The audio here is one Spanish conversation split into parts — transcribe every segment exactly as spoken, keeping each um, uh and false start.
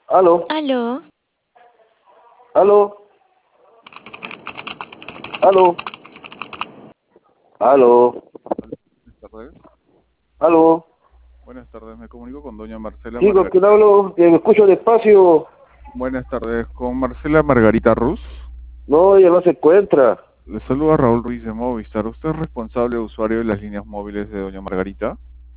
Aló, Aló, aló, aló, aló, Buenas tardes. aló. Buenas tardes, me comunico con doña Marcela Sí, ¿con quién Margarita. hablo? Que me escucho despacio. Buenas tardes, con Marcela Margarita Ruz. No, ella no se encuentra. Le saluda Raúl Ruiz de Movistar. ¿Usted es responsable de usuario de las líneas móviles de doña Margarita?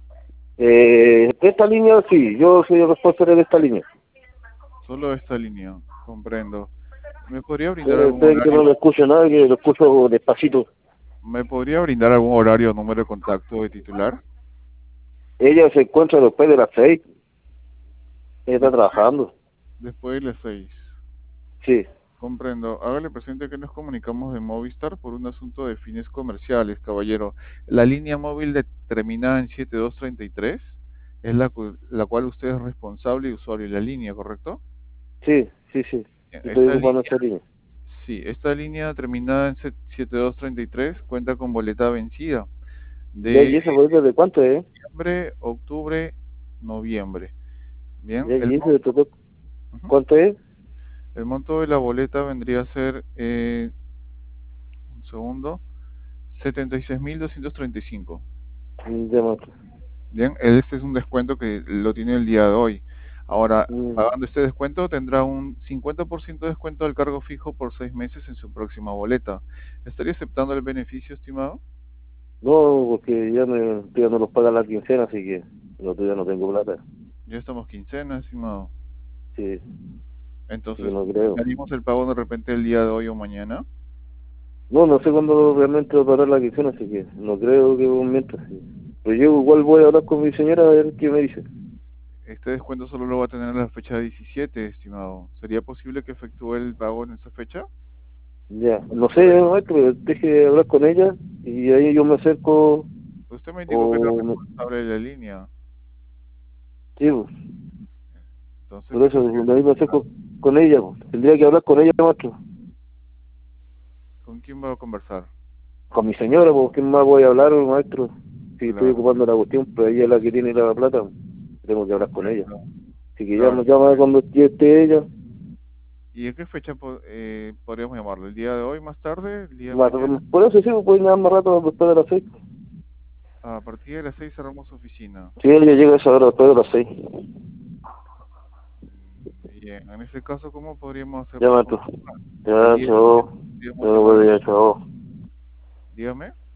Eh, de esta línea, sí, yo soy el responsable de esta línea. Solo de esta línea, comprendo. ¿Me podría brindar Eh, algún Espera que no horario? le escucho nada, que lo escucho despacito. ¿Me podría brindar algún horario o número de contacto de titular? Ella se encuentra después de las seis. Ella está Después, trabajando. después de las seis. Sí. Comprendo. Hágale presente que nos comunicamos de Movistar por un asunto de fines comerciales, caballero. La línea móvil de- terminada en siete dos tres tres es la, cu- la cual usted es responsable y usuario de la línea, ¿correcto? Sí, sí, sí. Bien, Yo estoy Esta ocupando línea, esa línea. sí, esta línea terminada en set- siete dos tres tres cuenta con boleta vencida Ya, de ¿y esa boleta de cuánto es? septiembre, octubre, noviembre. Bien, Ya, el ¿y ese de monto, todo ujú, cuánto es? el monto de la boleta vendría a ser, eh, un segundo, setenta y seis mil doscientos treinta y cinco. Ya, mato. Bien, este es un descuento que lo tiene el día de hoy. Ahora, Mm. pagando este descuento tendrá un cincuenta por ciento de descuento del cargo fijo por seis meses en su próxima boleta. ¿Estaría aceptando el beneficio, estimado? No, porque ya, me, ya no los paga la quincena, así que no, ya no tengo plata. Ya estamos quincena, estimado. Sí, así que Entonces, no creo. ¿haríamos el pago de repente el día de hoy o mañana? No, no sé cuándo realmente va a pagar la quincena, así que no creo que mientras. Sí. Pero yo igual voy a hablar con mi señora a ver qué me dice. Este descuento solo lo va a tener en la fecha diecisiete, estimado. ¿Sería posible que efectúe el pago en esa fecha? Ya, no sé, Octubre. maestro, pero deje hablar con ella y ahí yo me acerco Usted me indicó que era o... me- responsable de la línea. Sí, pues, Entonces, por ¿qué eso, tendría de que ahí me hacer? acerco con ella, pues. Tendría que hablar con ella, maestro. ¿Con quién va a conversar? Con mi señora, pues, ¿qué más voy a hablar, maestro? Si estoy Claro. ocupando la cuestión, pero ella es la que tiene la plata, tengo que hablar con ella. Comprendo. Así que llama, Claro. llama cuando esté ella. ¿Y en qué fecha po- eh, podríamos llamarlo? ¿El día de hoy, más tarde? ¿El día de Más- mañana? Por eso sí, pues pueden llamar más rato después de las seis. A partir de las seis cerramos oficina. Sí, ella llega a esa hora después de las seis. Mm, Bien, en ese caso, ¿cómo podríamos hacer Ya, para maestro. confirmar? El Ya, día de mañana chao. podríamos Ya, llamar. bueno, ya, chao. Dígame.